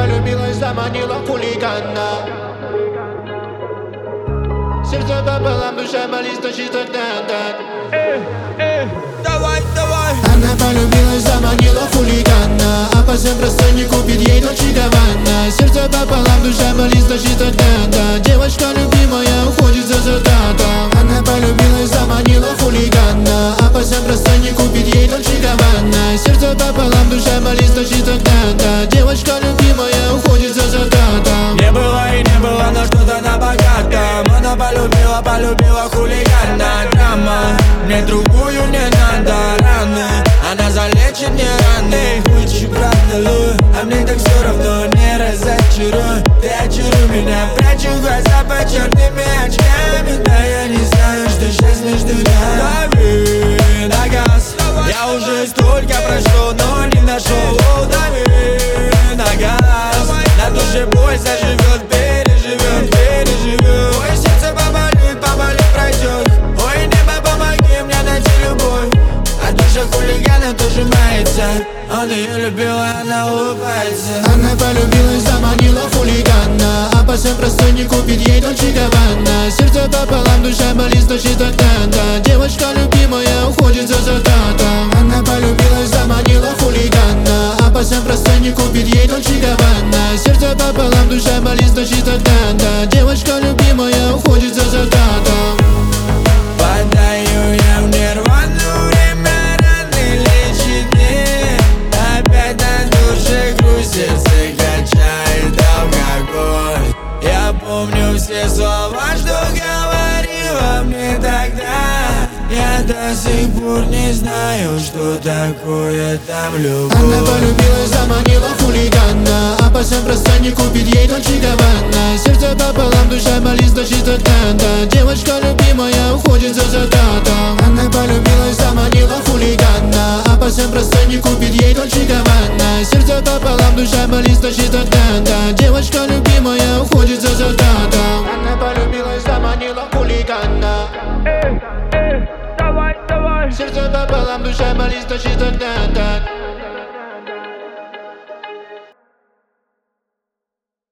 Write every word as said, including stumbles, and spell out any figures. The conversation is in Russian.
полюбилась, заманила хулигана. Сердце пополам, душа молись, тащи так так. Давай, давай. Она полюбилась, заманила хулигана, а по всем простой не купит ей Дольче Габбана. Сердце пополам, душа молись, тащи так так. Девочка любимая уходит за закатом. Она полюбилась, заманила хулигана, а по всем простой не купит ей Дольче Габбана. Сердце пополам, душа молись, тащи так так. Девочка любимая уходит за закатом. Не было и не было, но что-то на богатом. Она полюбила, полюбила хулигана. Драма, мне другую не надо. Раны, она залечит мне раны. Лучше правда, Лу, а мне так все равно. Не разочаруй, ты очаруй меня. Прячу глаза под черными очками. Да я не знаю, что сейчас между нами. Дави на газ, я уже столько прошел, но не нашел. О, дави на газ, на душе боль заживет, переживет, переживет. Ой, сердце поболит, поболит, пройдет. Ой, небо, помоги мне найти любовь. А душа хулигана тоже мается. Он ее любил, и она улыбается. Она полюбилась, заманила хулигана, а по всем простой не купит ей Дольче Габбана. Сердце пополам, душа молись, тащи так так. Девочка любимая уходит за закатом. Она полюбилась, заманила хулигана, а по всем простой не купит ей Дольче Габбана. Сердце пополам, душа молись, тащи так так. Девочка любимая уходит за закатом. Падаю я в нирвану, время раны лечит мне. Опять на душе грусть, сердце качает алкоголь. Я помню все слова, что говорила мне тогда. Я до сих пор не знаю, что такое там любовь. Она полюбилась, заманила хулигана, а по всем простой не купит ей Дольче Габбана. Сердце пополам, душа молись, тащи так так. Девочка любимая уходит за закатом. Она полюбилась, заманила хулигана, а по всем простой не купит ей Дольче Габбана. Сердце пополам, душа молись, тащи так так. Девочка любимая уходит за закатом. Она полюбилась, заманила хулигана. Давай, давай. Сердце пополам, душа молись, тащи так так.